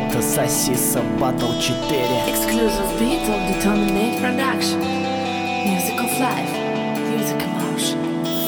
Это Сосиса Battle 4. Exclusive beat of the Terminate Production. Music of life, music emotion.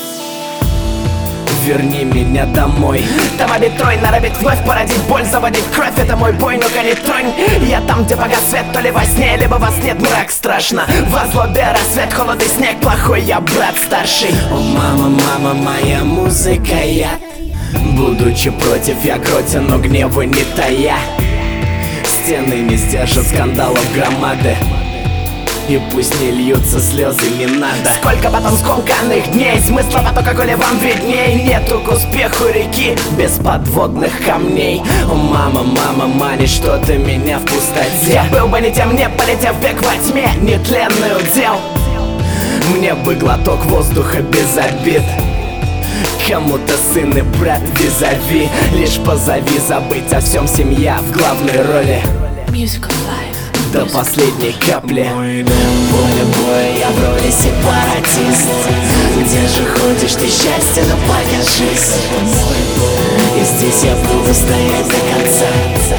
Верни меня домой. Там обитрой норовит вновь породить боль, заводить кровь. Это мой бой, ну-ка не тронь. Я там, где погас свет, то ли во сне, либо во сне мрак страшно. Во злобе рассвет, холод и снег, плохой я брат старший. О, мама, мама, моя музыка, яд. Будучи против, я гротен, но гневу не тая. Стены не сдержат скандалов громады, и пусть не льются слезы, не надо. Сколько потом скомканных дней, смысла потока, коли вам видней. Нету к успеху реки без подводных камней. О, мама, мама, манишь что-то меня в пустоте. Я был бы не тем, не полетев век во тьме, нетленный удел. Мне бы глоток воздуха без обид. Кому-то сын и брат визави. Лишь позови, забыть о всем, семья в главной роли. Music of life. До последней капли. Поле боя, я в роли сепаратист. Где же ходишь ты, счастье, ну покажись. И здесь я буду стоять до конца.